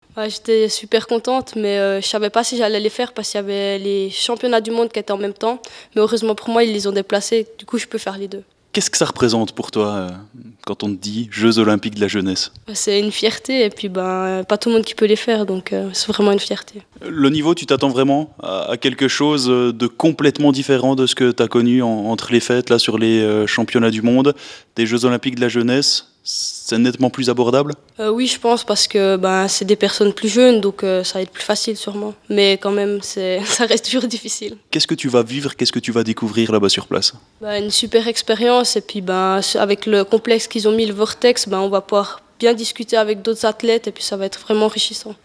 Ouais, j'étais super contente, mais je savais pas si j'allais les faire parce qu'il y avait les championnats du monde qui étaient en même temps. Mais heureusement pour moi, ils les ont déplacés. Du coup, je peux faire les deux. Qu'est-ce que ça représente pour toi quand on te dit Jeux olympiques de la jeunesse? C'est une fierté et puis ben, pas tout le monde qui peut les faire, donc c'est vraiment une fierté. Le niveau, tu t'attends vraiment à quelque chose de complètement différent de ce que tu as connu entre les fêtes, là, sur les championnats du monde, des Jeux olympiques de la jeunesse? C'est nettement plus abordable? Oui, je pense parce que ben, c'est des personnes plus jeunes, donc ça va être plus facile sûrement. Mais quand même, ça reste toujours difficile. Qu'est-ce que tu vas vivre? Qu'est-ce que tu vas découvrir là-bas sur place? Ben, une super expérience et puis ben, avec le complexe qu'ils ont mis, le Vortex, ben, on va pouvoir bien discuter avec d'autres athlètes et puis ça va être vraiment enrichissant.